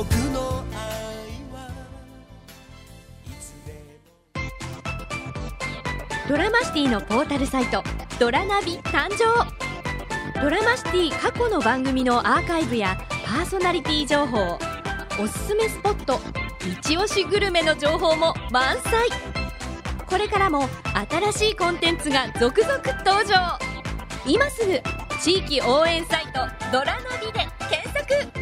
僕の愛はいつでも。 ドラマシティのポータルサイトドラナビ誕生。ドラマシティ過去の番組のアーカイブやパーソナリティ情報、おすすめスポット、一押しグルメの情報も満載。これからも新しいコンテンツが続々登場。今すぐ地域応援サイトドラナビで検索。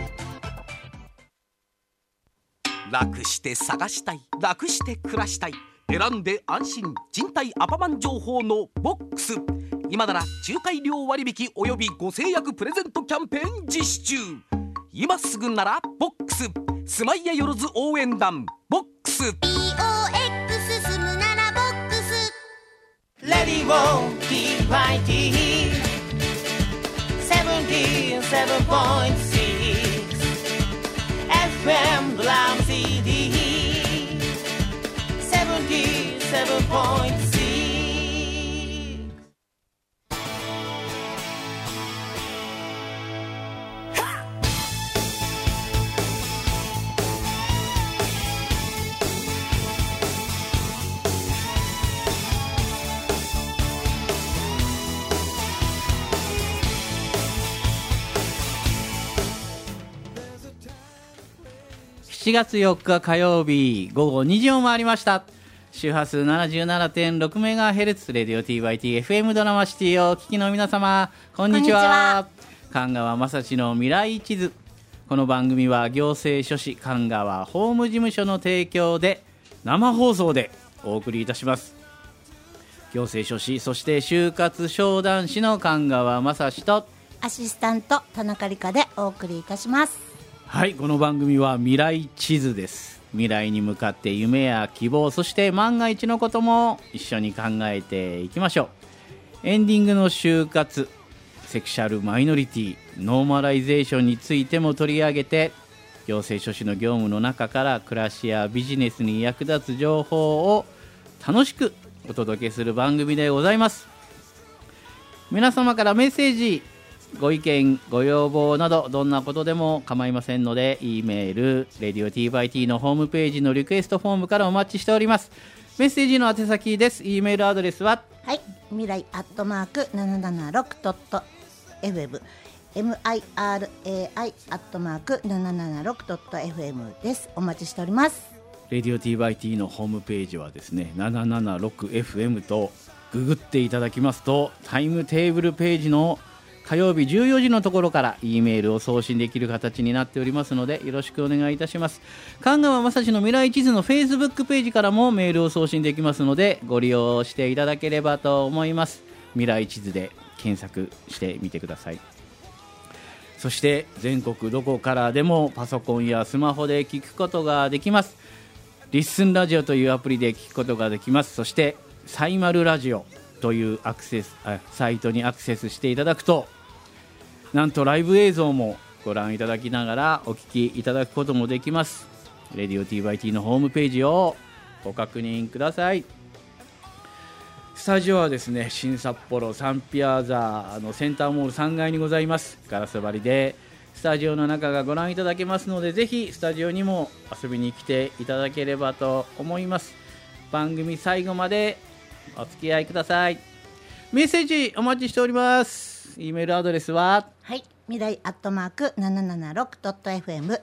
楽して探したい、楽して暮らしたい、選んで安心、賃貸アパマン情報のボックス。今なら仲介料割引およびご制約プレゼントキャンペーン実施中。今すぐならボックス。住まいやよろず応援団ボックス。 BOX 住むならボックス。 レディオ TYT 77.6 FM ドラム CD 77.6。 7月4日火曜日午後2時を回りました。周波数 77.6MHz レディオ TYT-FM ドラマシティをお聞きの皆様、こんにちは。神川正史の未来地図。この番組は行政書士神川法務事務所の提供で生放送でお送りいたします。行政書士、そして就活商談士の神川正史とアシスタント田中理香でお送りいたします。 はい、この番組は未来地図です。未来に向かって夢や希望、そして万が一のことも一緒に考えていきましょう。エンディングの就活、セクシャルマイノリティ、ノーマライゼーションについても取り上げて、行政書士の業務の中から暮らしやビジネスに役立つ情報を楽しくお届けする番組でございます。皆様からメッセージ、ご意見ご要望などどんなことでも構いませんので、 E メール Radio-TYT のホームページのリクエストフォームからお待ちしております。メッセージの宛先です。 E メールアドレスは、 はい、未来776.fm mirai776.fm です。お待ちしております。 Radio-TYT のホームページはですね 776FM とググっていただきますと、タイムテーブルページの火曜日14時のところから E メールを送信できる形になっておりますので、よろしくお願いいたします。神川正史の未来地図の Facebook ページからもメールを送信できますので、ご利用していただければと思います。未来地図で検索してみてください。そして全国どこからでもパソコンやスマホで聞くことができます。リッスンラジオというアプリで聞くことができます。そしてサイマルラジオというサイトにアクセスしていただくと、なんとライブ映像もご覧いただきながらお聞きいただくこともできます。レディオ TYT のホームページをご確認ください。スタジオはですね、新札幌サンピアザのセンターモール3階にございます。ガラス張りでスタジオの中がご覧いただけますので、ぜひスタジオにも遊びに来ていただければと思います。番組最後までお付き合いください。メッセージお待ちしております。E メールアドレスは、 はい、未来776.fm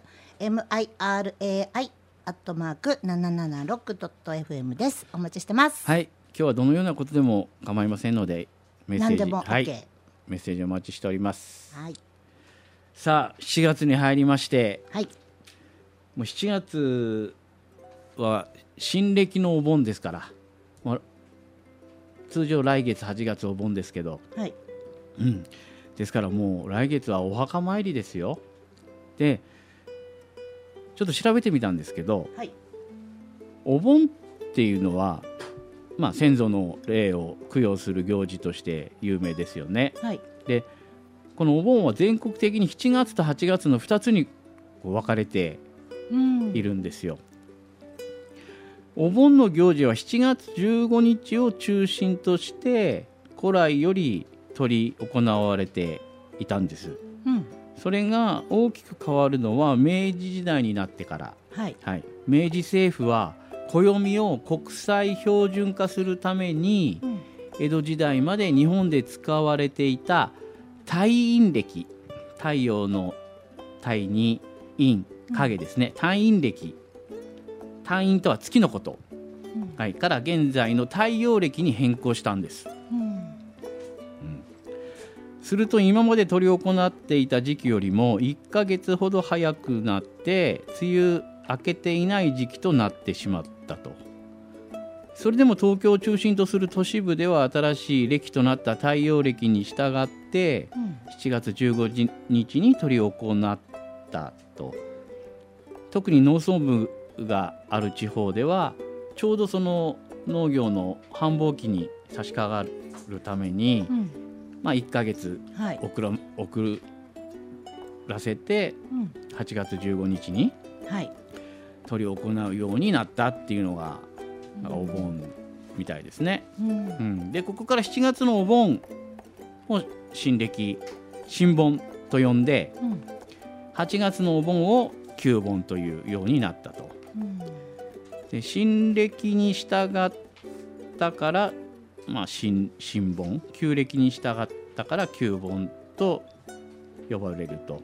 mirai776.fm です。お待ちしてます。 はい、今日はどのようなことでも構いませんので、メッセージ、 何でも OK、 はい、メッセージお待ちしております。 はい、 さあ7月に入りまして、 はい、 もう7月は新暦のお盆ですから、通常来月8月お盆ですけど、 はい、 ですからもう来月はお墓参りですよ。でちょっと調べてみたんですけど、 はい、 お盆っていうのは、先祖の霊を供養する行事として有名ですよね。 はい、 でこのお盆は全国的に7月と8月の2つに分かれているんですよ。お盆の行事は7月15日を中心として古来より執り行われていたんです。 それが大きく変わるのは明治時代になってから、 はい。 はい、明治政府は暦を国際標準化するために、 うん江戸時代まで日本で使われていた太陰暦、太陽の太に陰、影ですね、太陰暦、太陰とは月のこと、 うんはい、から現在の太陽暦に変更したんです。 うんすると今まで執り行っていた時期よりも1ヶ月ほど早くなって梅雨明けていない時期となってしまったと。それでも東京を中心とする都市部では新しい暦となった太陽暦に従ってうん 7月15日に執り行ったと。特に農村部がある地方ではちょうどその農業の繁忙期に差し掛かるために、 うん 1ヶ月はい。 遅らせてうん 8月15日にはい。 執り行うようになったっていうのがなんかお盆みたいですね。 うんでここから7月のお盆を新暦新盆と呼んでうん 8月のお盆を旧盆というようになったと。 うんで新暦に従ったから、新盆、旧暦に従ったから旧盆と呼ばれると。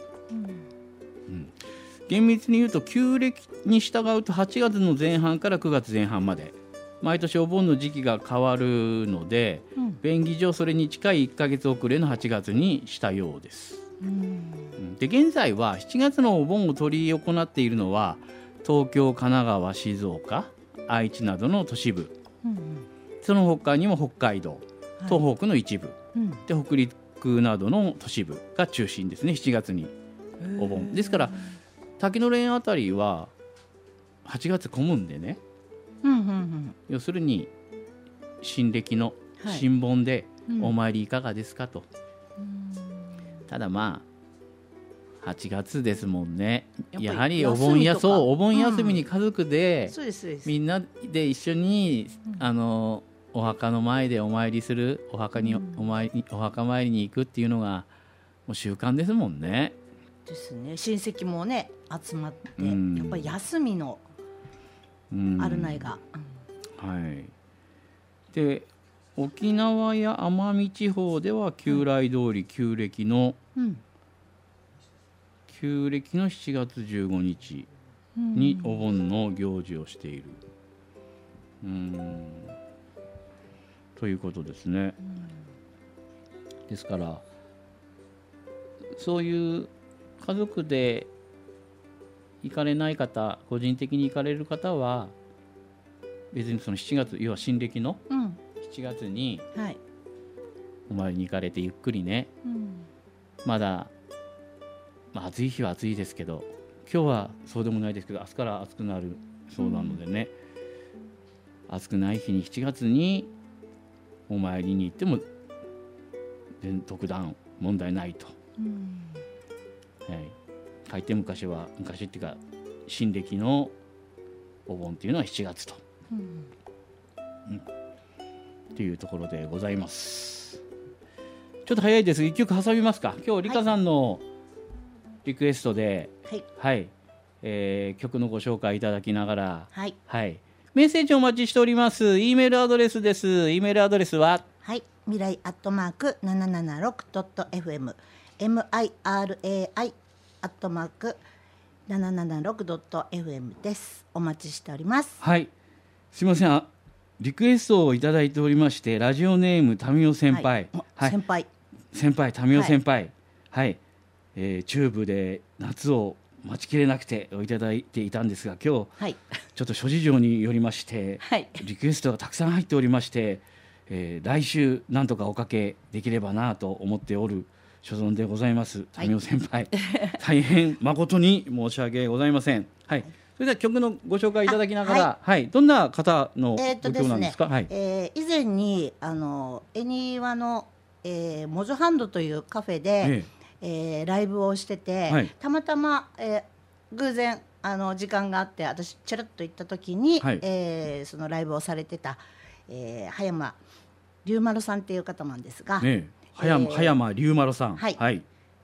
厳密に言うと旧暦に従うと8月の前半から9月前半まで毎年お盆の時期が変わるので、 うん便宜上それに近い1ヶ月遅れの8月にしたようです。で現在は7月のお盆を執り行っているのは東京、神奈川、静岡、愛知などの都市部、その他にも北海道、東北の一部、で北陸などの都市部が中心ですね。7月にお盆ですから滝野連あたりは8月混むんでね、要するに新暦の新盆でお参りいかがですかと、ただ8月ですもんね。やはりお盆休みに家族で、 そうですそうです。 みんなで一緒に、お墓の前でお参りする、お墓参りに行くっていうのがもう習慣ですもんね。 ですね。親戚もね集まって、 うんやっぱり休みのあるないが、 はい。で沖縄や奄美地方では旧来通り旧暦の7月15日にお盆の行事をしている、ということですね。ですからそういう家族で行かれない方、個人的に行かれる方は別にその7月、要は新暦の7月にはい。 お参りに行かれてゆっくりね、まだ、暑い日は暑いですけど今日はそうでもないですけど明日から暑くなるそうなのでね、暑くない日に7月にお参りに行っても特段問題ないと、大抵昔っていうか新暦のお盆っていうのは7月と、っていうところでございます。ちょっと早いです。一曲挟みますか。今日リカさんのリクエストで、曲のご紹介いただきながら、メッセージお待ちしております。 E メールアドレスです。 E メールアドレスは未来@776.fm mirai776.fm です。お待ちしております。 はい、すいません、リクエストをいただいておりまして、ラジオネームタミオ先輩、タミオ先輩、チューブで夏を待ちきれなくていただいていたんですが、今日、ちょっと諸事情によりまして、リクエストがたくさん入っておりまして、来週なんとかおかけできればなと思っておる所存でございます。タミオ先輩、大変誠に申し訳ございません。それでは曲のご紹介いただきながら、どんな方のご曲なんですか。 以前に恵庭の、モジョハンドというカフェで、ライブをしてて、たまたま、偶然時間があって私ちらっと行った時に、そのライブをされてた、葉山龍丸さんっていう方なんですが、 葉山龍丸さん、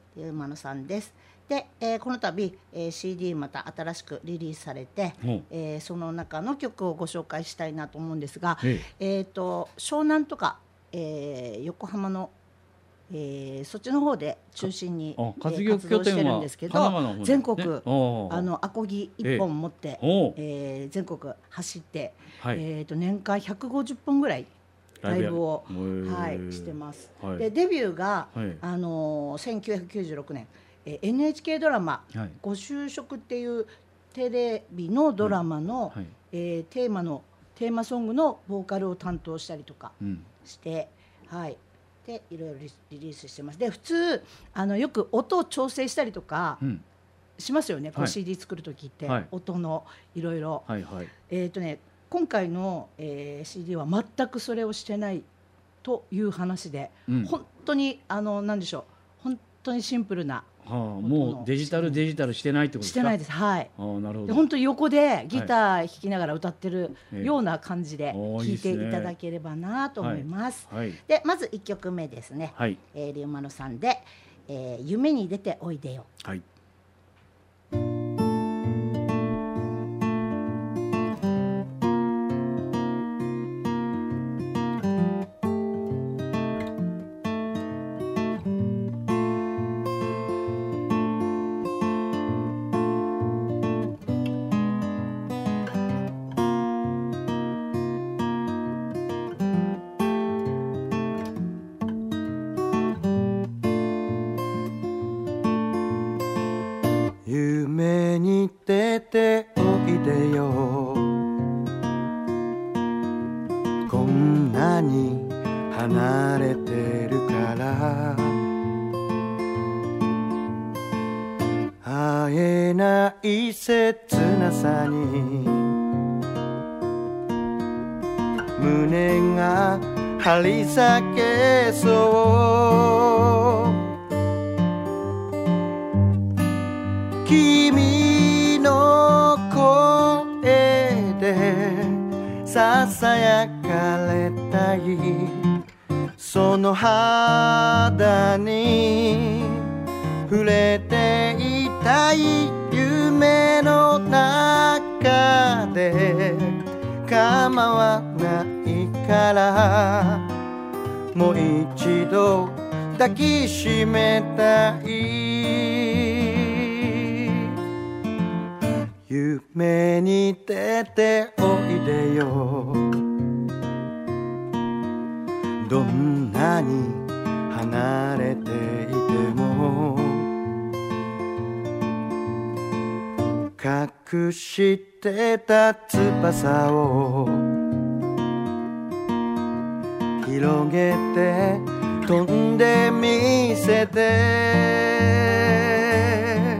馬野さんです。で、この度、CD また新しくリリースされて、その中の曲をご紹介したいなと思うんですが、湘南とか、横浜の、そっちの方で中心に、活動してるんですけど、全国アコギ1本持って、全国走って、年間150本ぐらいライブを、してます。でデビューが、1996年、NHK ドラマ、ご就職っていうテレビのドラマの、テーマソングのボーカルを担当したりとかして、でいろいろリリースしてます。で普通よく音を調整したりとかしますよね、こう CD 作る時って、音のいろいろ。今回の、CD は全くそれをしてないという話で、本当に何でしょう、本当にシンプルな、 もうデジタルしてないってことですか？してないです。 なるほど。本当に横でギター弾きながら歌ってるような感じで聴いていただければなと思います。でまず1曲目ですね、リウマノさんで、夢に出ておいでよ。 夢に出ておいでよ、こんなに離れてるから会えない切なさに胸が張り裂けそう、君の声でささやかれたい、その肌に触れていたい、夢の中で構わないからもう一度抱きしめたい、夢に出ておいでよ、どんなに離れていても隠してた翼を広げて飛んでみせて、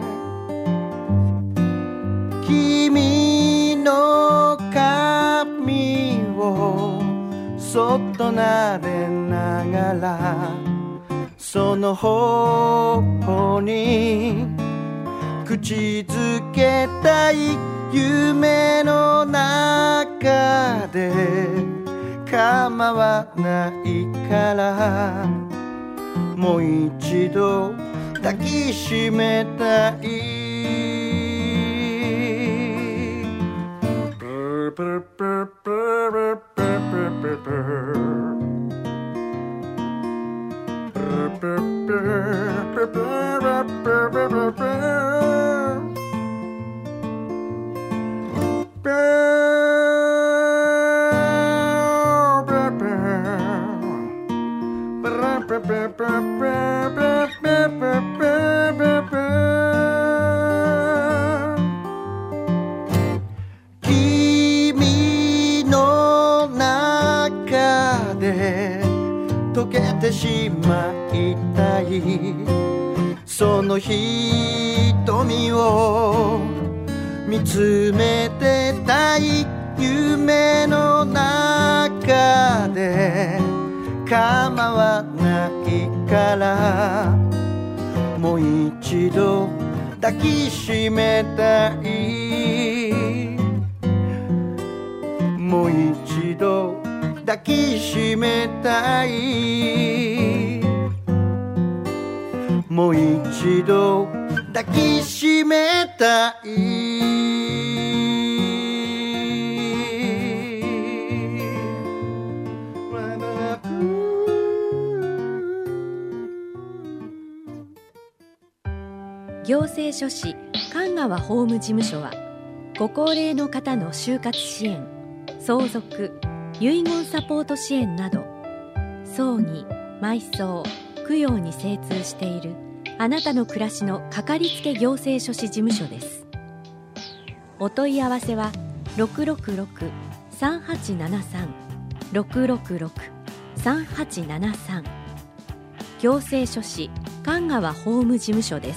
君の髪をそっと撫でながらその頬に口づけたい、夢の中で構わないからもう一度抱きしめたい、君の中で溶けてしまいたい、その瞳を見つめてたい、夢の中で構わないからもう一度抱きしめたい、もう一度抱きしめたい、ももう一度抱きしめたい。 行政書士神川法務事務所はご高齢の方の就活支援、相続、遺言サポート支援など葬儀、埋葬、供養に精通しているあなたの暮らしのかかりつけ行政書士事務所です。お問い合わせは 666-3873 666-3873 行政書士神川法務事務所です。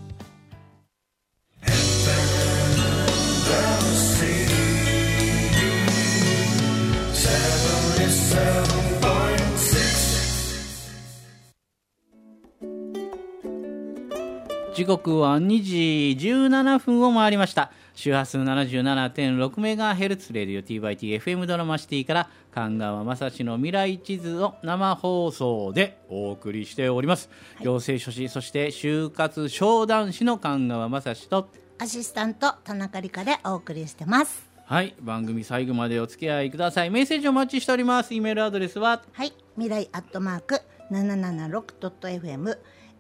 時刻は2時17分を回りました。周波数 77.6MHz レディオ TYT-FM ドラマシティから神川雅史の未来地図を生放送でお送りしております、はい、行政書士そして就活商談士の神川雅史とアシスタント田中理香でお送りしてます。 はい、番組最後までお付き合いください。メッセージお待ちしております。イメールアドレスははい未来@776.fm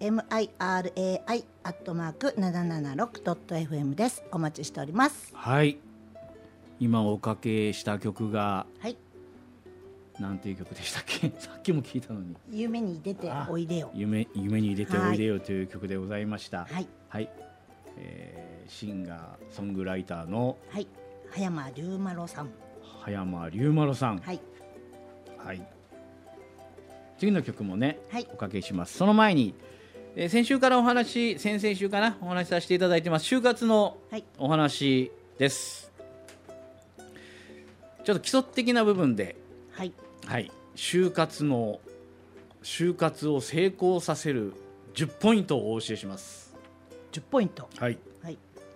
mirai@776.fm です。お待ちしております。 はい、今おかけした曲が、 はい、 なんていう曲でしたっけさっきも聞いたのに。 夢に出ておいでよ。 夢に出ておいでよという曲でございました。 はい、 はい、シンガーソングライターの、 はい、葉山龍馬郎さん。 葉山龍馬郎さん。 はい、 はい、次の曲もね、 はい、 おかけします。その前に先週から先々週かなお話しさせていただいてます就活のお話です、はい、ちょっと基礎的な部分で、 はいはい、就活を成功させる10ポイントをお教えします。 10ポイント、 はい、 はい、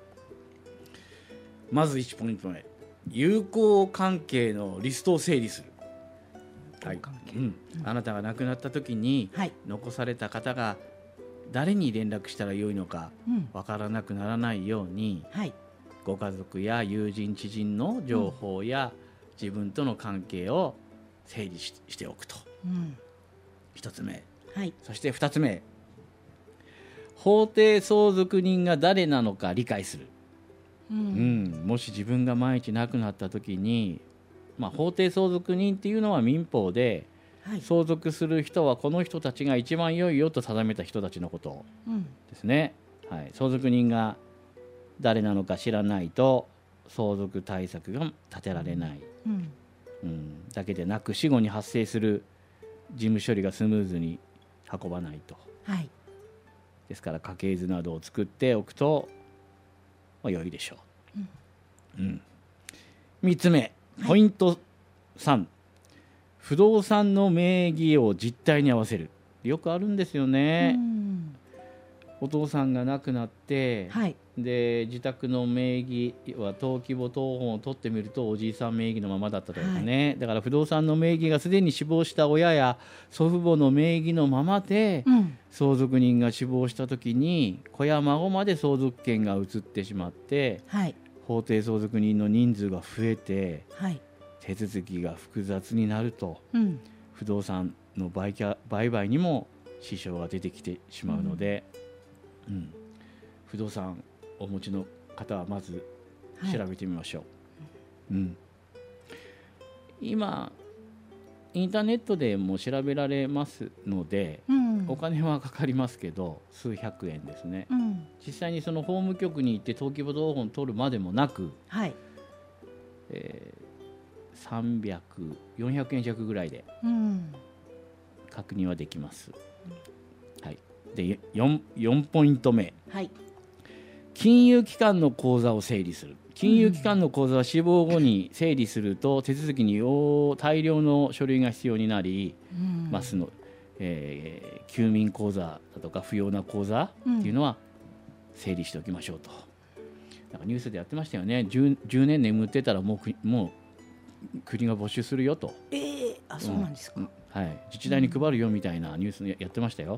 まず1ポイント目、友好関係のリストを整理する。はい、あなたが亡くなった時に、はい、残された方が誰に連絡したらよいのかわからなくならないように、 はい、 ご家族や友人知人の情報や、自分との関係を整理 しておくと、1つ目、 はい、 そして2つ目、法定相続人が誰なのか理解する、もし自分が万一亡くなった時に、法定相続人っていうのは民法で、はい、相続する人はこの人たちが一番良いよと定めた人たちのことですね、はい、相続人が誰なのか知らないと相続対策が立てられない、だけでなく死後に発生する事務処理がスムーズに運ばないと、 はい、 ですから家系図などを作っておくと、良いでしょう、3つ目、ポイント3、不動産の名義を実態に合わせる。よくあるんですよね。お父さんが亡くなって、はい、で自宅の名義は登記簿謄本を取ってみるとおじいさん名義のままだったとかね、はい、だから不動産の名義がすでに死亡した親や祖父母の名義のままで、相続人が死亡した時に子や孫まで相続権が移ってしまって、はい、法定相続人の人数が増えて、はい、手続きが複雑になると、不動産の売買にも支障が出てきてしまうので、不動産お持ちの方はまず調べてみましょう、今インターネットでも調べられますので、お金はかかりますけど数百円ですね、実際にその法務局に行って登記簿謄本取るまでもなく、はい、300、400円弱ぐらいで確認はできます、はい、で 4ポイント目、はい、金融機関の口座を整理する。金融機関の口座は死亡後に整理すると手続きに大量の書類が必要になりますの、休眠口座だとか不要な口座っていうのは整理しておきましょうと、なんかニュースでやってましたよね。 10年眠ってたらもう国が没収するよと。 あ、そうなんですか、 はい、自治体に配るよみたいなニュースやってましたよ。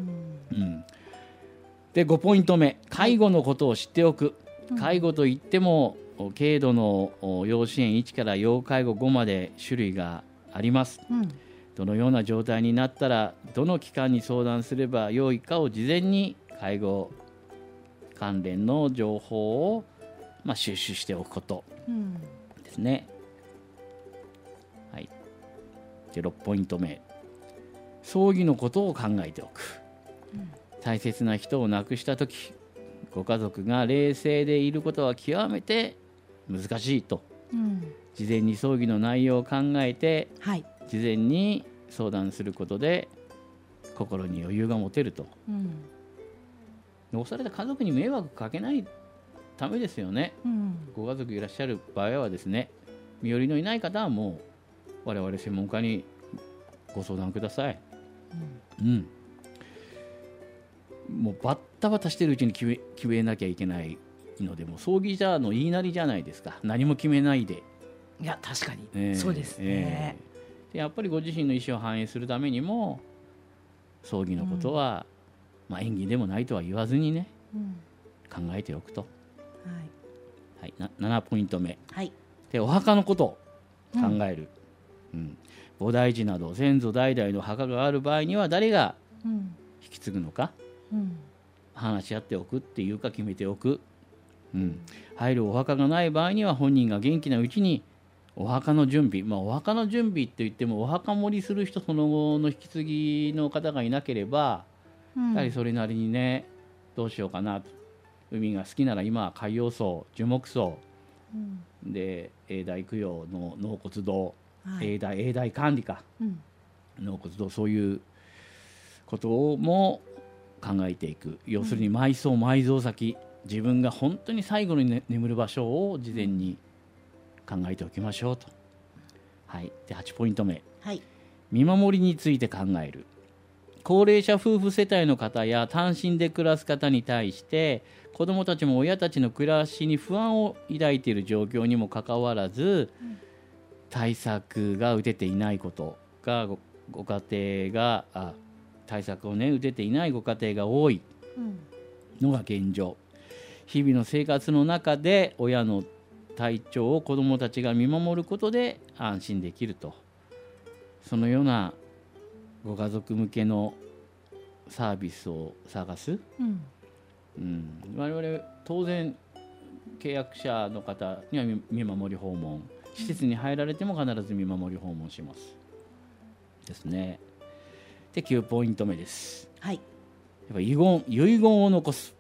で5ポイント目、介護のことを知っておく。介護といっても軽度の要支援1から要介護5まで種類があります。どのような状態になったらどの機関に相談すればよいかを事前に介護関連の情報を、収集しておくことですね。はい、で6ポイント目、葬儀のことを考えておく。大切な人を亡くしたとき、ご家族が冷静でいることは極めて難しいと、事前に葬儀の内容を考えて、事前に相談することで心に余裕が持てると、残された家族に迷惑かけないためですよね。ご家族いらっしゃる場合はですね、身寄りのいない方はもう我々専門家にご相談ください。もうバッタバタしてるうちに決めなきゃいけないので、もう葬儀じゃの言いなりじゃないですか。何も決めないで。 いや確かに、そうですね。 でやっぱりご自身の意思を反映するためにも葬儀のことは、演技でもないとは言わずにね、考えておくと。7ポイント目、でお墓のことを考える。菩提寺など先祖代々の墓がある場合には誰が引き継ぐのか、話し合っておくっていうか決めておく。入るお墓がない場合には本人が元気なうちにお墓の準備、お墓の準備って言ってもお墓盛りする人、その後の引き継ぎの方がいなければ、やはりそれなりにね、どうしようかなと。海が好きなら今は海洋葬、樹木葬、で永代供養の納骨堂、永代管理か、納骨堂、そういうことも考えていく。要するに埋蔵先、自分が本当に最後に、眠る場所を事前に考えておきましょうと。で8ポイント目、見守りについて考える。高齢者夫婦世帯の方や単身で暮らす方に対して子どもたちも親たちの暮らしに不安を抱いている状況にもかかわらず、対策が打てていないことがご家庭が対策を打てていないご家庭が多いのが現状。日々の生活の中で親の体調を子どもたちが見守ることで安心できると。そのようなご家族向けのサービスを探す。我々当然契約者の方には見守り訪問、施設に入られても必ず見守り訪問しますですね。で9ポイント目です。やっぱ遺言を残す。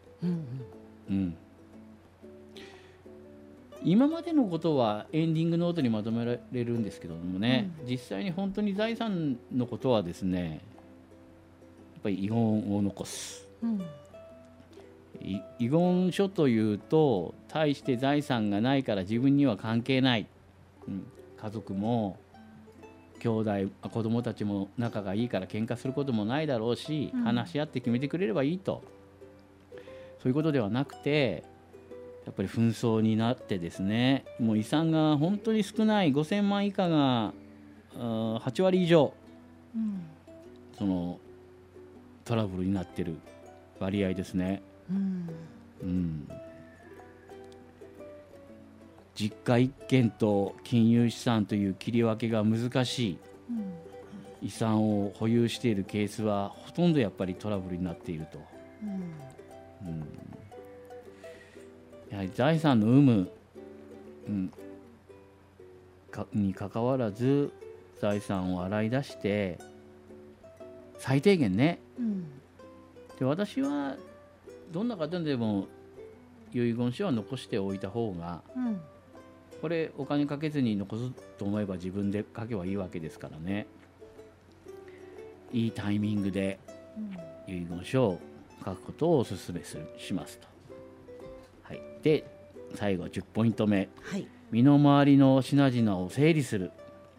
今までのことはエンディングノートにまとめられるんですけどもね、実際に本当に財産のことはですね、やっぱり遺言を残す。遺言書というと、大して財産がないから自分には関係ない、家族も兄弟子供たちも仲がいいから喧嘩することもないだろうし、話し合って決めてくれればいいと、そういうことではなくて、やっぱり紛争になってですね、もう遺産が本当に少ない5000万以下が8割以上、そのトラブルになっている割合ですね。実家一軒と金融資産という切り分けが難しい、遺産を保有しているケースはほとんどやっぱりトラブルになっていると。やはり財産の有無、にかかわらず財産を洗い出して最低限ね、で私はどんな方でも遺言書は残しておいた方が、これお金かけずに残すと思えば自分で書けばいいわけですからね。いいタイミングで遺言書を書くことをお勧めしますと。で最後10ポイント目、身の回りの品々を整理する。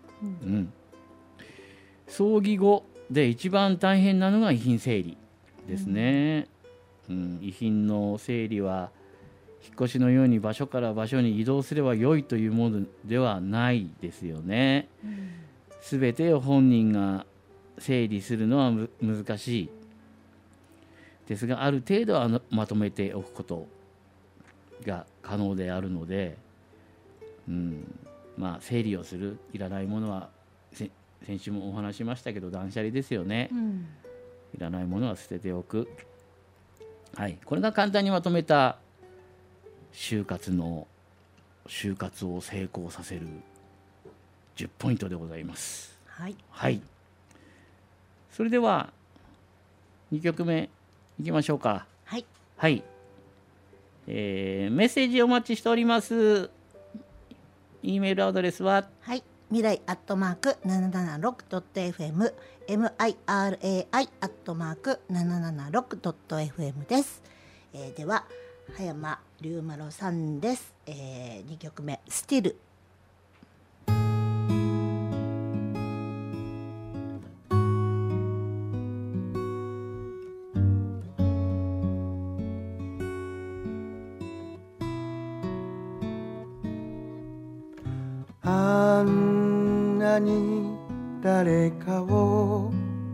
葬儀後で一番大変なのが遺品整理ですね。遺品の整理は引っ越しのように場所から場所に移動すれば良いというものではないですよね。すべてを本人が整理するのは難しいですが、ある程度はまとめておくことが可能であるので、整理をする。いらないものは先週もお話しましたけど断捨離ですよね、いらないものは捨てておく。これが簡単にまとめた就活を成功させる10ポイントでございます。それでは2曲目いきましょうか。メッセージお待ちしております。E メールアドレスは未来@776.fm mirai@776.fm です。では葉山龍丸さんです。2曲目スティル。 あんなに誰かを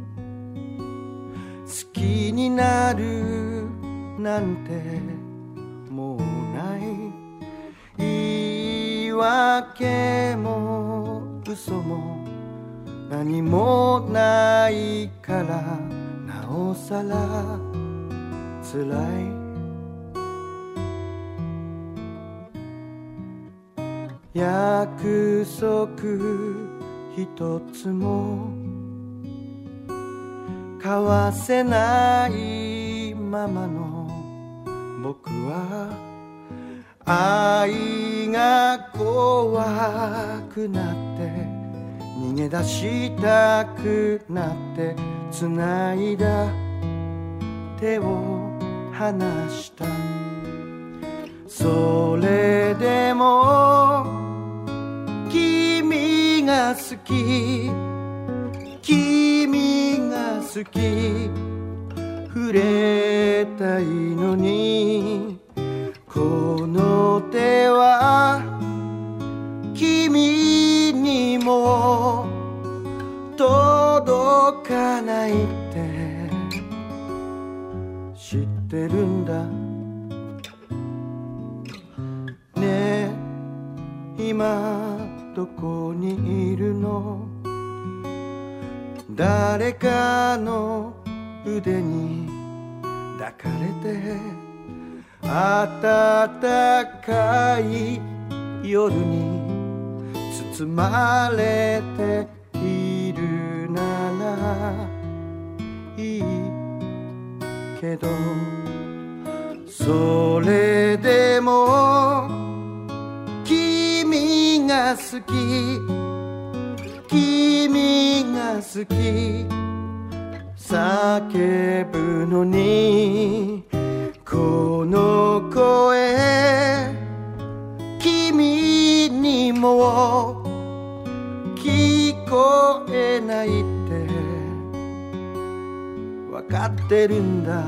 好きになるなんてもうない。言い訳も嘘も何もないからなおさら辛い。約束一つも交わせないままの僕は愛が怖くなって逃げ出したくなって繋いだ手を離した。それでも君が好き、君が好き、触れたいのにこの手は君にも届かないって知ってるんだね。今どこにいるの？誰かの腕に抱かれて暖かい夜に包まれているならいいけど、それでも君が好き、君が好き叫ぶのにこの声君にも聞こえないって分かってるんだ。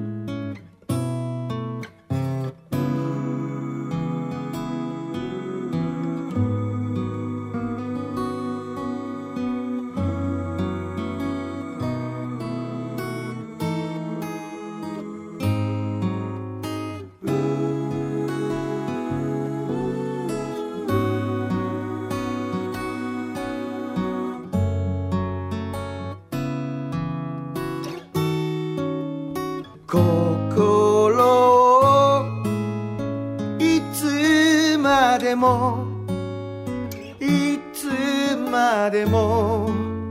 心をいつまでもいつまでも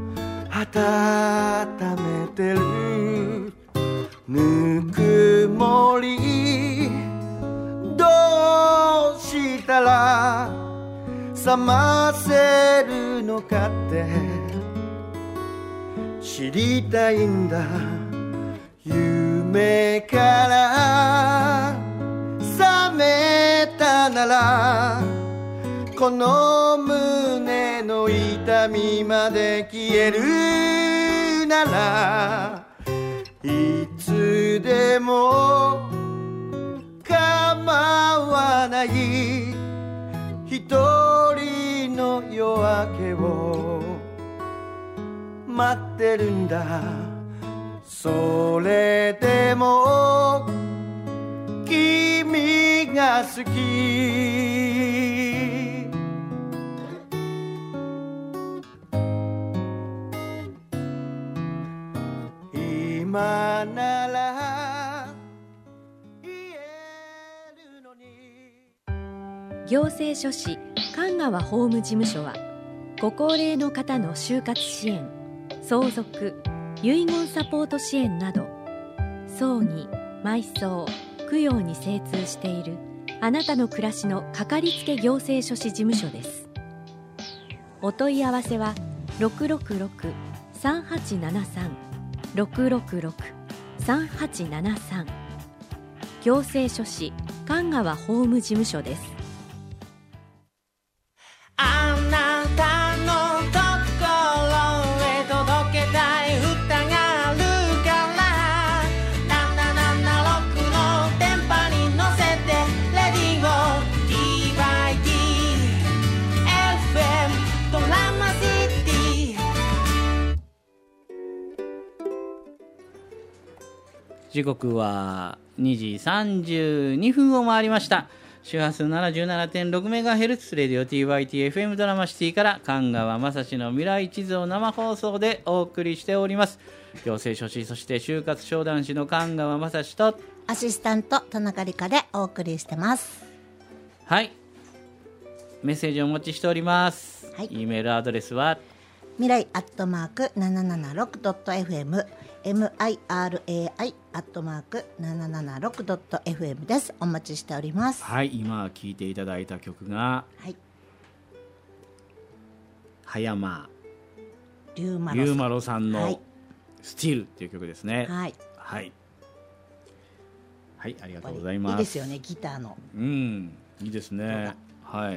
温めてるぬくもり、どうしたら冷ませるのかって知りたいんだ。夢から覚めたならこの胸の痛みまで消えるならいつでも構わない。一人の夜明けを待っててるんだ。それでも君が好き。今なら言えるのに。 行政書士神川法務事務所は、ご高齢の方の就活支援、相続、遺言サポート支援など、葬儀、埋葬、供養に精通しているあなたの暮らしのかかりつけ行政書士事務所です。お問い合わせは 666-3873 666-3873 行政書士神川法務事務所です。 あなたのところへ届けたい歌があるから7776の電波に乗せてレディオ TYT FM ドラマシティ。 時刻は2時32分を回りました。周波数 77.6MHz レディオ TYT-FM ドラマシティから神川雅史の未来地図を生放送でお送りしております。行政書士、そして就活商談士の神川雅史とアシスタント田中理香でお送りしてます。 はい、メッセージをお持ちしております。 はい、 E メールアドレスは未来@776.fm mirai@776.fm です。お待ちしております。 はい、今聴いていただいた曲が、 はい、 葉山龍馬呂さんのスティールっていう曲ですね。 はい、 はいはい、ありがとうございます。 いいですよね、ギターの。 うん、いいですね。はい。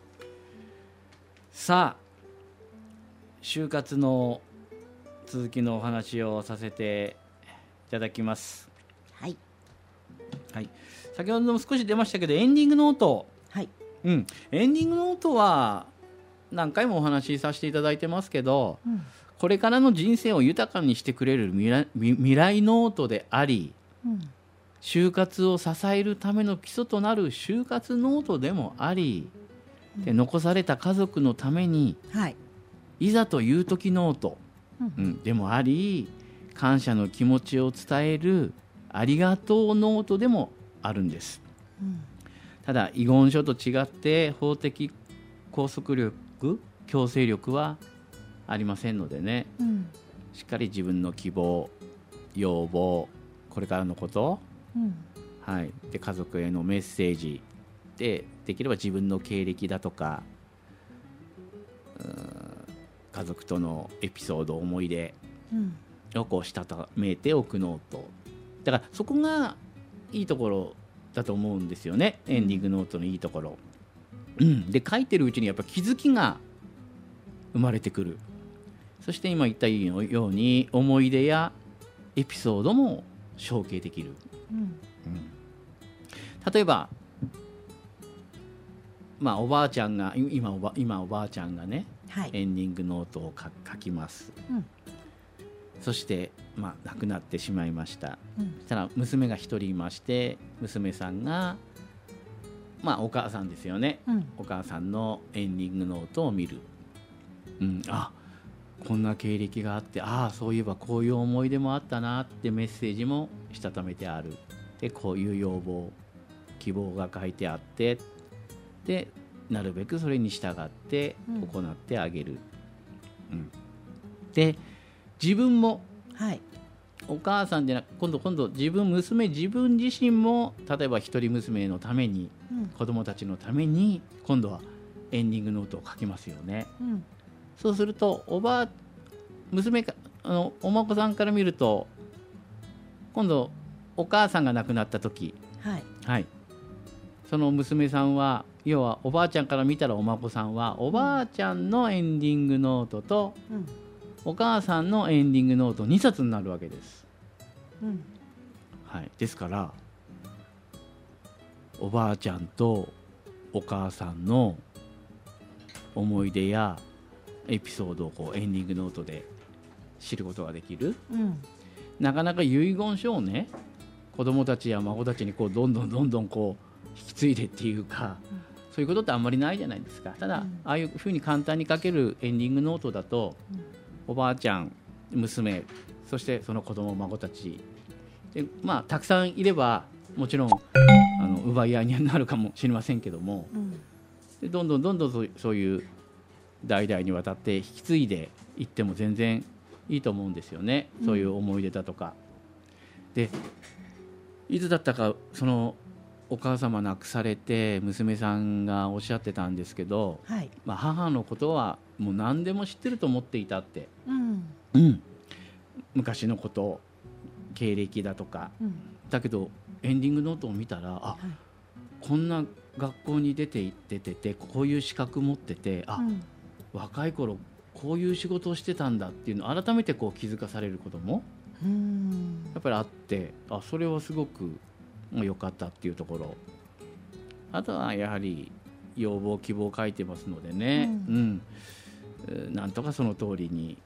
さあ、就活の続きのお話をさせていただきます。 はい、 はい、先ほども少し出ましたけど、エンディングノート、 はい、 エンディングノートは何回もお話しさせていただいてますけど、これからの人生を豊かにしてくれる未来ノートであり、就活を支えるための基礎となる就活ノートでもあり、で残された家族のために、いざという時ノート、でもあり、感謝の気持ちを伝えるありがとうノートでもあるんです。ただ遺言書と違って法的拘束力、強制力はありませんのでね、しっかり自分の希望、要望、これからのこと、はい、で家族へのメッセージで、できれば自分の経歴だとか、家族とのエピソード、思い出をこうしたためておくノートだから、そこがいいところだと思うんですよね、エンディングノートのいいところ。で書いてるうちにやっぱ気づきが生まれてくる。そして今言ったように思い出やエピソードも承継できる。例えば、おばあちゃんが今おばあちゃんがね、エンディングノートを書きます。そして、亡くなってしまいました。そしたら娘が一人いまして、娘さんが、お母さんですよね、お母さんのエンディングノートを見る。あ、こんな経歴があって、そういえばこういう思い出もあったなってメッセージもしたためてある。でこういう要望、希望が書いてあって、でなるべくそれに従って行ってあげる。で自分も、お母さんでなく今度自分自身も、例えば一人娘のために、子供たちのために今度はエンディングノートを書きますよね。そうするとお孫さんから見ると、今度お母さんが亡くなった時、その娘さんは、要はおばあちゃんから見たらお孫さんはおばあちゃんのエンディングノートと、お母さんのエンディングノート2冊になるわけです。ですからおばあちゃんとお母さんの思い出やエピソードをエンディングノートで知ることができる、 うん、 なかなか遺言書をね子供たちや孫たちにこうどんどんこう引き継いでっていうか、そういうことってあんまりないじゃないですか。ただ、ああいうふうに簡単に書けるエンディングノートだと、おばあちゃん、娘、そしてその子供孫たちで、たくさんいればもちろん奪い合いになるかもしれませんけども、でどんどんそういう代々にわたって引き継いでいっても全然いいと思うんですよね。そういう思い出だとかで、いつだったかそのお母様亡くされて娘さんがおっしゃってたんですけど、 はい、 母のことはもう何でも知ってると思っていたって、昔のこと経歴だとか、だけどエンディングノートを見たらこんな学校に出ててこういう資格持ってて若い頃こういう仕事をしてたんだっていうのを改めてこう気づかされることもやっぱりあって、それはすごく良かったっていうところ。あとはやはり要望希望を書いてますのでね、なんとかその通りに、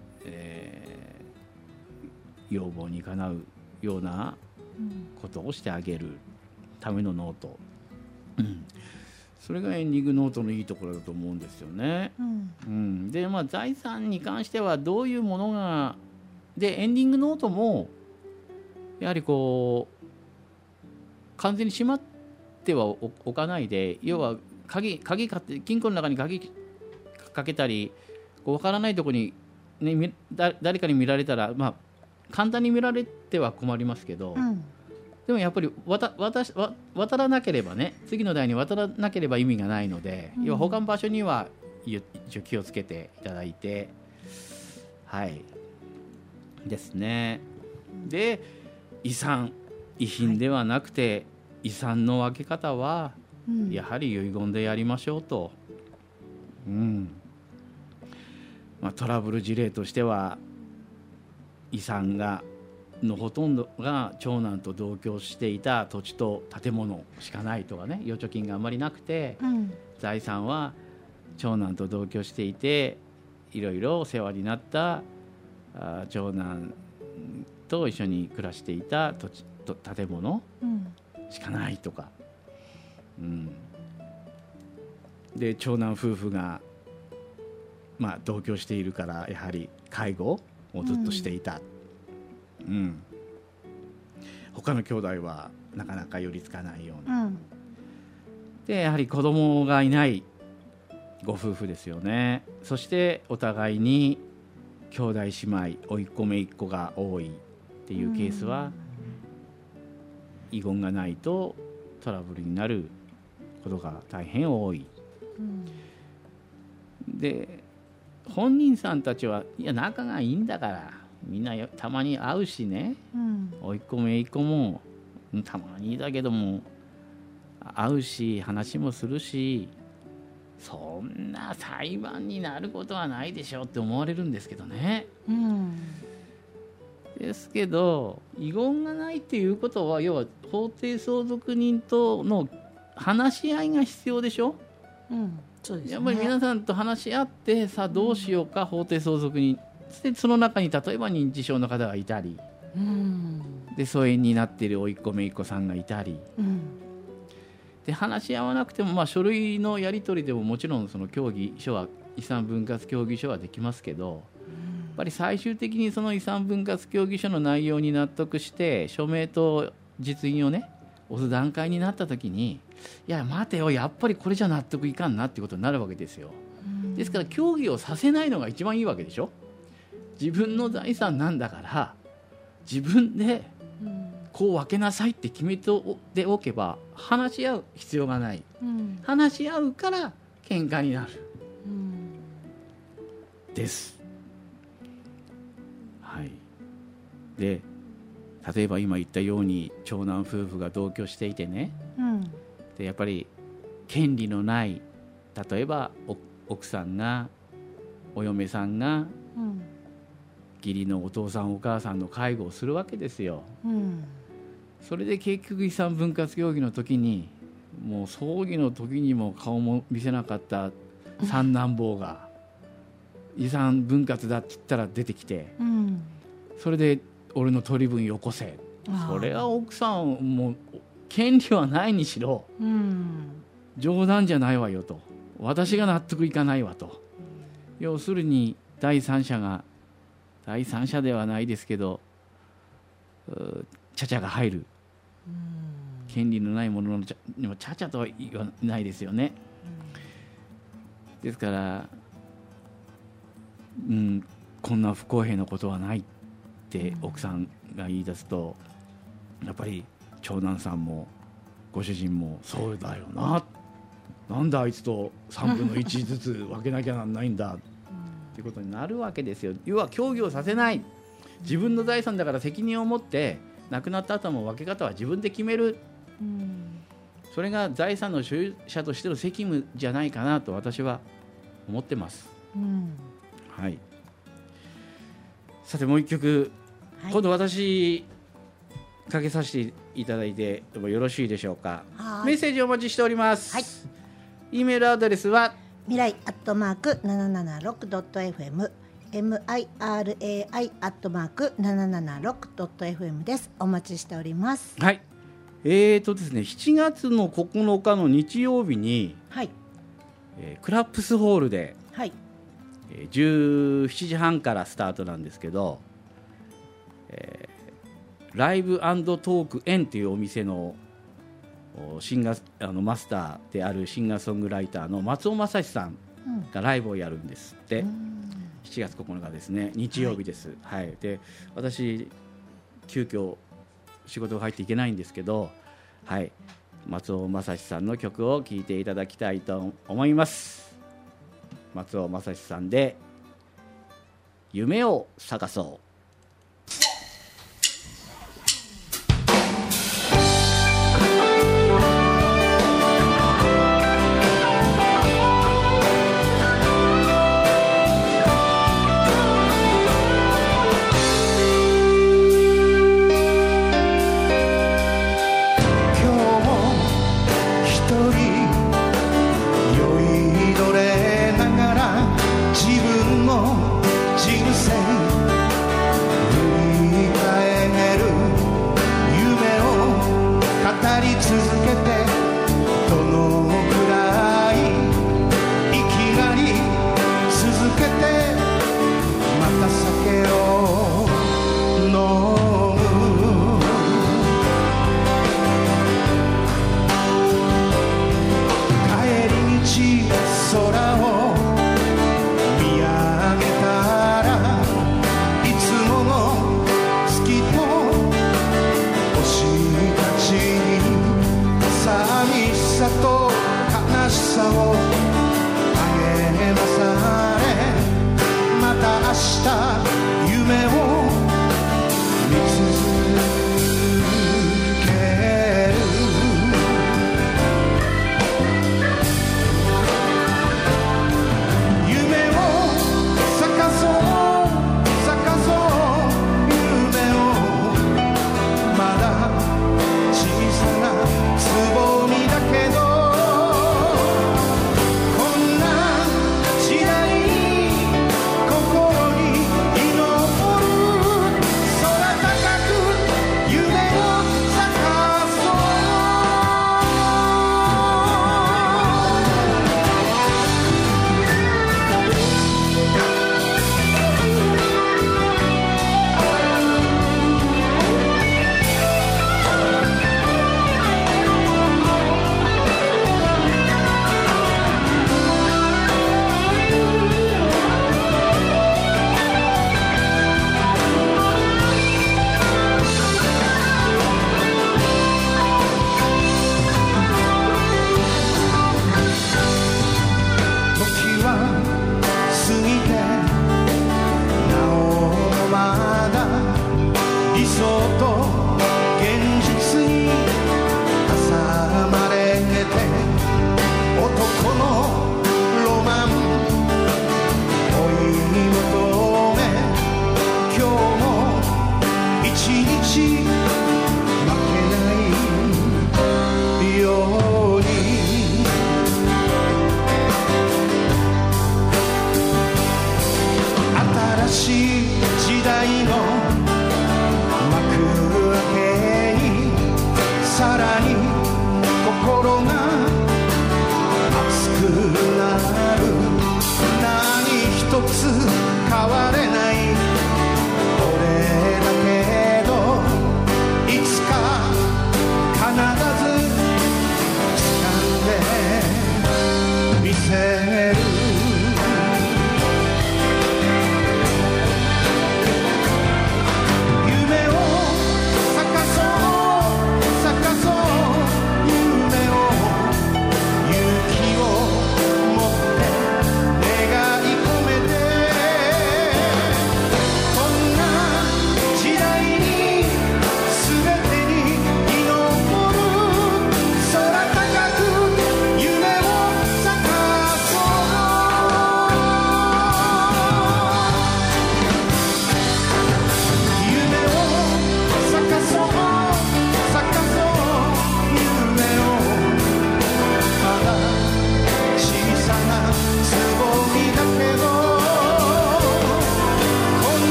要望にかなうようなことをしてあげるためのノート、それがエンディングノートのいいところだと思うんですよね。で、財産に関してはどういうものがで、エンディングノートもやはりこう完全に閉まってはおかないで、要は鍵かって金庫の中に鍵かけたり分からないところに、ね、誰かに見られたら、簡単に見られては困りますけど、でもやっぱり渡らなければね、次の代に渡らなければ意味がないので、要は保管場所には一応気をつけていただいて、はいですね。で、遺品ではなくて、遺産の分け方はやはり遺言でやりましょうと、トラブル事例としては遺産のほとんどが長男と同居していた土地と建物しかないとかね、預貯金があまりなくて、財産は長男と同居していていろいろお世話になった長男と一緒に暮らしていた土地と建物しかないとか、で長男夫婦が、同居しているからやはり介護をずっとしていた、他の兄弟はなかなか寄りつかないような、でやはり子供がいないご夫婦ですよね。そしてお互いに兄弟姉妹甥っ子姪っ子が多いっていうケースは、遺言がないとトラブルになることが大変多い、で本人さんたちはいや仲がいいんだからみんなたまに会うしね、甥っ子姪っ子もたまにだけども会うし話もするし、そんな裁判になることはないでしょって思われるんですけどね、ですけど遺言がないっていうことは要は法定相続人との話し合いが必要でしょ、 そうですね、 やっぱり皆さんと話し合ってさあどうしようか、法定相続人でその中に例えば認知症の方がいたり、で疎遠になっている甥っ子姪っ子さんがいたり、で話し合わなくても、書類のやり取りでももちろんその協議書は遺産分割協議書はできますけど、やっぱり最終的にその遺産分割協議書の内容に納得して署名と実印をね押す段階になった時に、いや待てよやっぱりこれじゃ納得いかんなってことになるわけですよ。ですから協議をさせないのが一番いいわけでしょ。自分の財産なんだから自分でこう分けなさいって決めておけば話し合う必要がない、話し合うから喧嘩になる、です。はい。で例えば今言ったように長男夫婦が同居していてね、でやっぱり権利のない例えば奥さんがお嫁さんが義理のお父さんお母さんの介護をするわけですよ、それで結局遺産分割協議の時にもう葬儀の時にも顔も見せなかった三男坊が遺産分割だって言ったら出てきて、それで俺の取り分よこせ、それは奥さんも権利はないにしろ、冗談じゃないわよと、私が納得いかないわと、要するに第三者ではないですけどちゃちゃが入る、権利のないもののちゃちゃとは言わないですよね。ですから、こんな不公平なことはないって奥さんが言い出すと、やっぱり長男さんもご主人もそうだよな、なんであいつと3分の1ずつ分けなきゃなんないんだってことになるわけですよ。要は協議をさせない、自分の財産だから責任を持って亡くなった後も分け方は自分で決める、それが財産の所有者としての責務じゃないかなと私は思ってます、はい。さてもう一曲、今度私かけさせていただいてもよろしいでしょうか。メッセージお待ちしております、E メールアドレスは未来@776.fm mirai@776.fm です。お待ちしております。 はい。ですね、7月の9日の日曜日に、クラップスホールで、17時半からスタートなんですけど、ライブ&トーク園というお店のシンガーマスターであるシンガーソングライターの松尾正史さんがライブをやるんですって、7月9日ですね、日曜日です、で私急遽仕事が入っていけないんですけど、松尾正史さんの曲を聴いていただきたいと思います。松尾正史さんで夢を探そう。 人生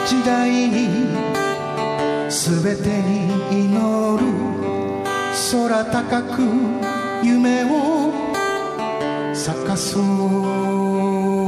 時代に全てに祈る空高く夢を咲かそう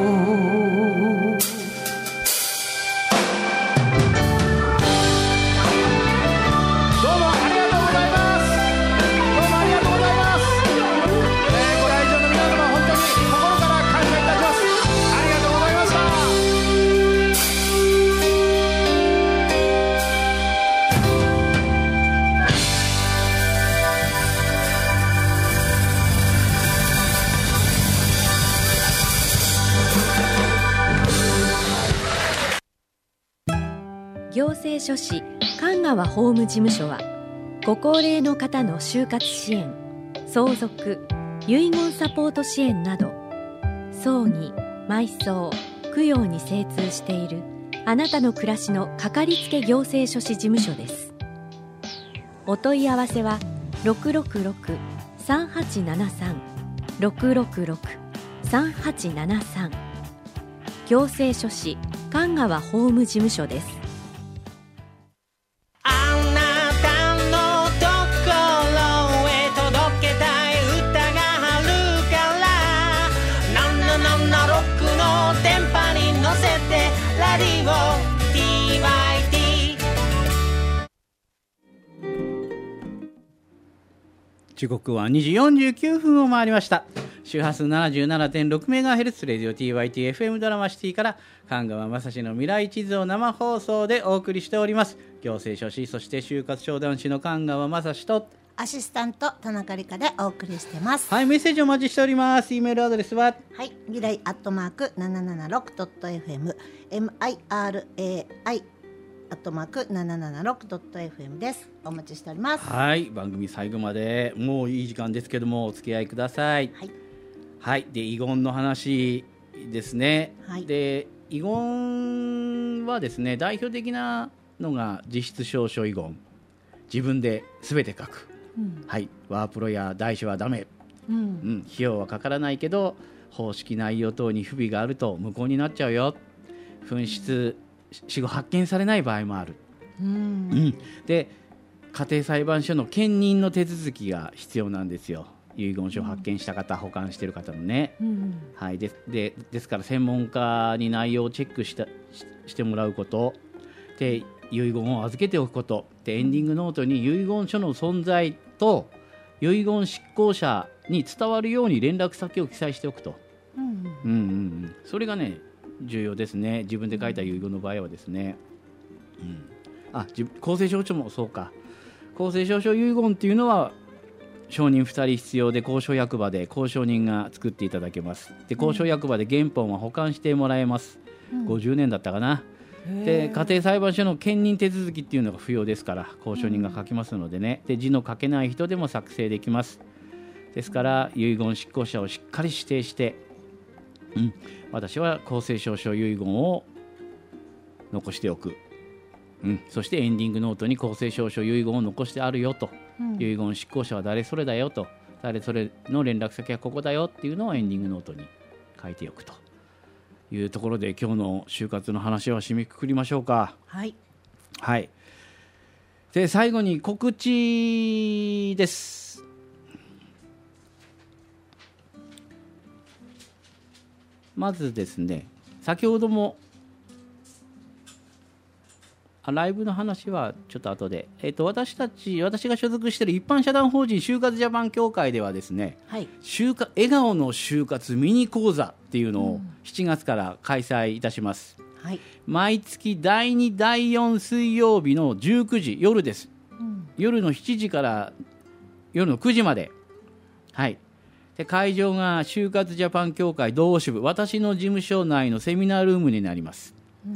行政書士神川法務事務所はご高齢の方の就活支援、相続、遺言サポート支援など葬儀、埋葬、供養に精通しているあなたの暮らしのかかりつけ行政書士事務所です。お問い合わせは 666-3873 666-3873 行政書士神川法務事務所です。 時刻は2時49分を回りました。周波数 77.6MHz レディオ TYT-FM ドラマシティから神川雅史の未来地図を生放送でお送りしております。行政書士そして就活相談士の神川雅史とアシスタント田中理香でお送りしてます。 はい、メッセージお待ちしております。 E メールアドレスははい、未来@776.fm mirai@776.fm です。お待ちしております。 はい、番組最後までもういい時間ですけどもお付き合いください。 はい、 はい、で遺言の話ですね。 はい、 で遺言はですね、代表的なのが実質証書遺言、自分で全て書く、はい、ワープロや代書はダメ、費用はかからないけど方式内容等に不備があると無効になっちゃうよ、紛失死後発見されない場合もある、で家庭裁判所の兼任の手続きが必要なんですよ。遺言書を発見した方、保管している方のね、はい、ですから専門家に内容をチェックしてもらうことで、遺言を預けておくことで、エンディングノートに遺言書の存在と遺言執行者に伝わるように連絡先を記載しておくと、それがね重要ですね。自分で書いた遺言の場合はですね、公正証書もそうか。公正証書遺言っていうのは証人2人必要で、公証役場で公証人が作っていただけます。で公証役場で原本は保管してもらえます、50年だったかな。で家庭裁判所の兼任手続きっていうのが不要ですから、公証人が書きますのでね。で字の書けない人でも作成できます。ですから遺言執行者をしっかり指定して、私は公正証書遺言を残しておく、そしてエンディングノートに公正証書遺言を残してあるよと、遺言執行者は誰それだよと、誰それの連絡先はここだよっていうのをエンディングノートに書いておくというところで、今日の就活の話は締めくくりましょうか。 はい、 はい、で最後に告知です。まずですね、先ほどもライブの話はちょっと後で、私が所属している一般社団法人就活ジャパン協会ではですね、笑顔の就活ミニ講座っていうのを7月から開催いたします、毎月第2第4水曜日の19時夜です、夜の7時から夜の9時まで、で会場が就活ジャパン協会同支部、私の事務所内のセミナールームになります、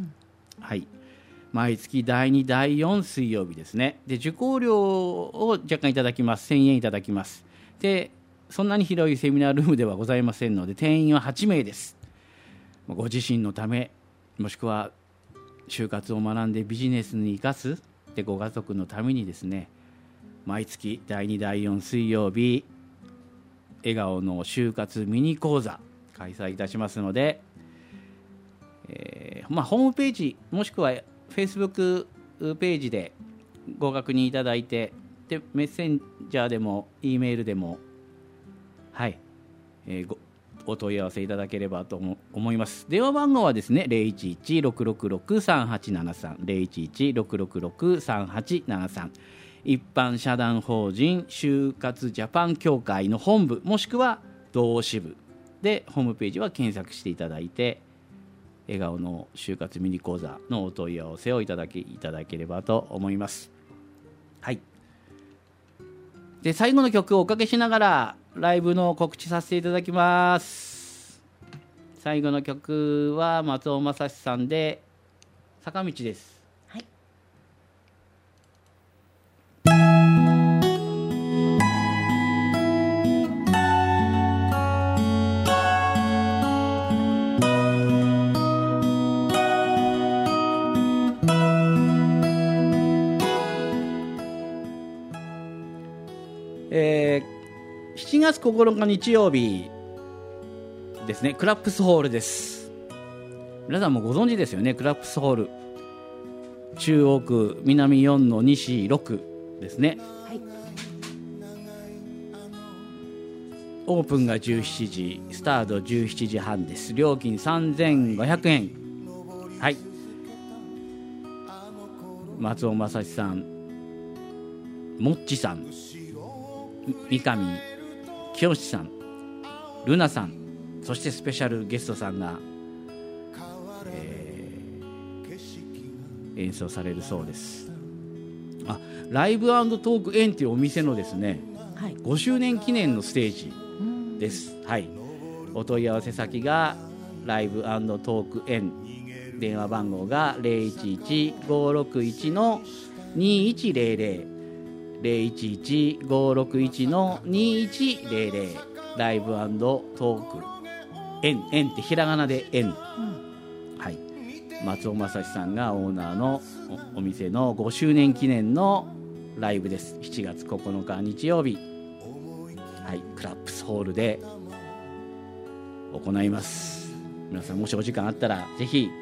毎月第2第4水曜日ですね。で受講料を若干いただきます。1000円いただきます。でそんなに広いセミナールームではございませんので、定員は8名です。ご自身のため、もしくは就活を学んでビジネスに生かすでご家族のためにですね、毎月第2第4水曜日笑顔の就活ミニ講座開催いたしますので、 ホームページもしくは Facebook ページでご確認いただいて、でメッセンジャーでも E メールでも、はい、お問い合わせいただければと思います。電話番号はですね 011-666-3873 011-666-3873、一般社団法人就活ジャパン協会の本部もしくは同支部でホームページは検索していただいて、笑顔の就活ミニ講座のお問い合わせをいただければと思います。はい。で、最後の曲をおかけしながらライブの告知させていただきます。最後の曲は松尾正史さんで坂道です。 はい。 7月9日日曜日ですね、クラップスホールです。皆さんもご存知ですよね。クラップスホール、中央区南4の西6ですね、はい、オープンが17時、スタート17時半です。料金3500円。はい、松尾正史さん、もっちさん、三上清さん、ルナさん、そしてスペシャルゲストさんが、演奏されるそうです。ライブ&トーク園というお店のですね、はい、5周年記念のステージです。はい、お問い合わせ先がライブ&トーク園、電話番号が 011-561-2100 011-561-2100、ライブ&トーク園ってひらがなで園、はい、松尾正史さんがオーナーの お店の5周年記念のライブです。7月9日日曜日、はい、クラップスホールで行います。皆さんもしお時間あったらぜひ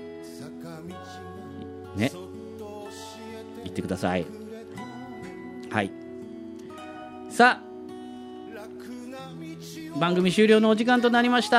ね、行ってください。はい、さあ番組終了のお時間となりました。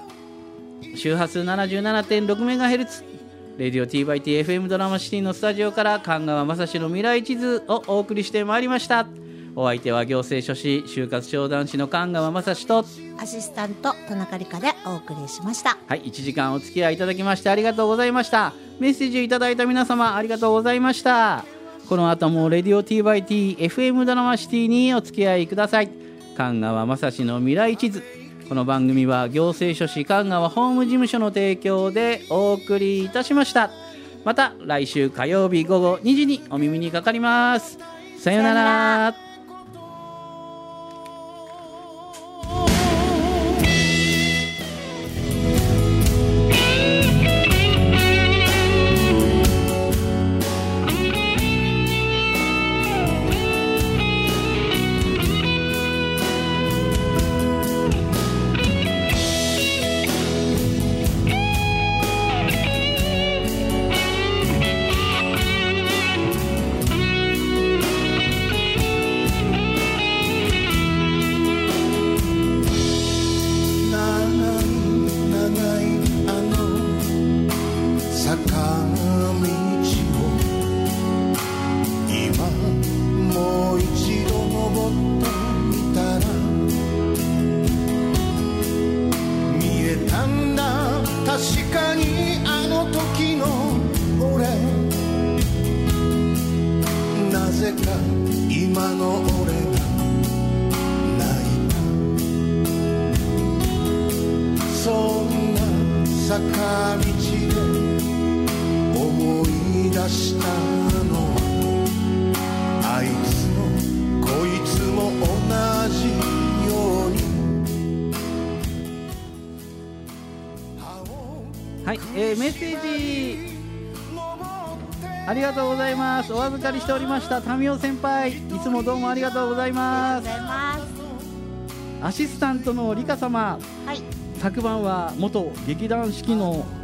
周波数 77.6MHz レディオ T/T-FM ドラマシティのスタジオから神川正史の未来地図をお送りしてまいりました。お相手は行政書士就活商談士の神川正史とアシスタント田中理香でお送りしました。 はい、1時間お付き合いいただきましてありがとうございました。メッセージをいただいた皆様ありがとうございました。この後もレディオ T/T-FM ドラマシティにお付き合いください。神川正史の未来地図、この番組は行政書士神川法務事務所の提供でお送りいたしました。また来週火曜日午後2時にお耳にかかります。さようなら。メッセージありがとうございます。お預かりしておりましたタミオ先輩、いつもどうもありがとうございます。アシスタントのリカ様、はい、昨晩は元劇団四季の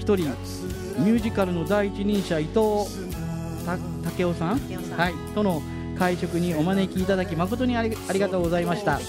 一人ミュージカルの第一人者伊藤武雄さん、はい、との会食にお招きいただき誠にありがとうございました。はい、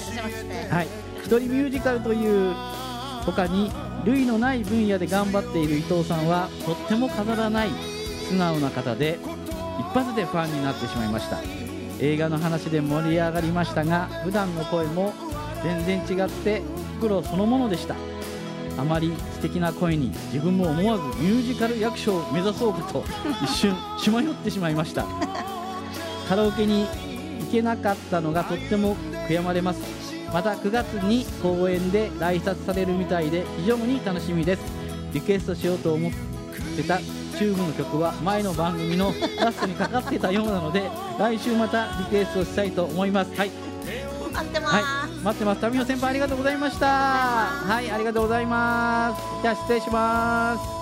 一人ミュージカルという他に類のない分野で頑張っている伊藤さんはとっても飾らない素直な方で一発でファンになってしまいました。映画の話で盛り上がりましたが普段の声も全然違ってプロそのものでした。あまり素敵な声に自分も思わずミュージカル役者を目指そうかと一瞬しまよってしまいました。カラオケに行けなかったのがとっても悔やまれます。また9月に公演で来札されるみたいで非常に楽しみです。リクエストしようと思ってたチューブの曲は前の番組のラストにかかってたようなので来週またリクエストしたいと思います。はい、 待ってます、 はい、待ってます。タミオ先輩ありがとうございました。はい、ありがとうございます。じゃあ失礼します。